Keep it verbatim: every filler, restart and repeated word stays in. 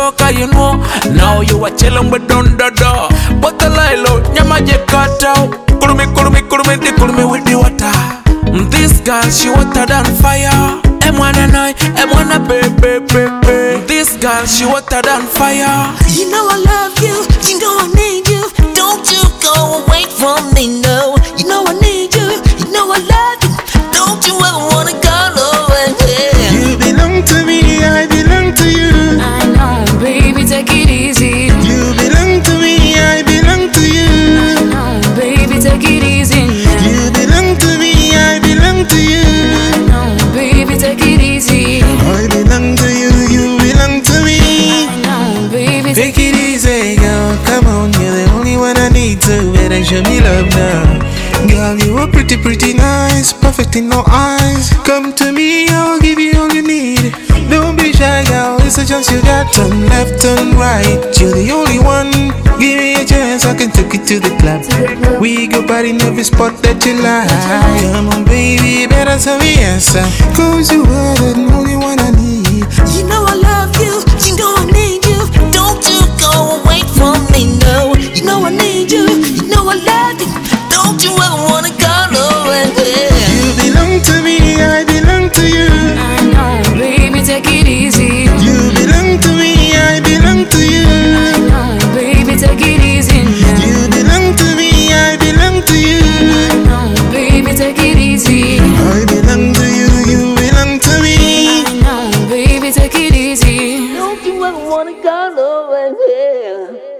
choka, you know. Now you are chillin' with Don Dada. But the lilo, nyama je cut out. Kurumi, kurumi, kurumi, di kurumi with the water. This girl, she hotter than fire. M one and I, M one a baby, baby. This girl, she hotter than fire. You know I love you, you know I need you. Don't you go away from me, no. You know I need you, you know I love you. Don't you ever wanna go away. You belong to me, I belong to you. I know, baby, take it easy. You belong to me, I belong to you. I know, baby, take it easy now. You belong to me, I belong to you. I know, baby, take it easy. I belong to you, you belong to me. I know, baby, Take it easy, girl, come on, you're the only one I need to. Better show me love now. Girl, you are pretty, pretty nice, perfect in all eyes. Come to me, I'll give you all you need. Don't be shy, girl, it's a chance you got. Turn left, turn right, you're the only one. Give me a chance, I can take you to the club. We go party in every spot that you like. Come on, baby, better tell me yes. Cause you are the only one I need. you know I love you, you know I need you. Don't you go away from me, no. You know I need you, you know I love you. Don't you ever wanna go away. You belong to me, I belong to you. I know, baby, take it easy. You belong to me, I belong to you. I know, baby, take it easy now. You belong to me, I belong to you. I know, baby, take it easy. I belong to you, you belong to me. I know, baby, take it easy. Don't you ever wanna go away.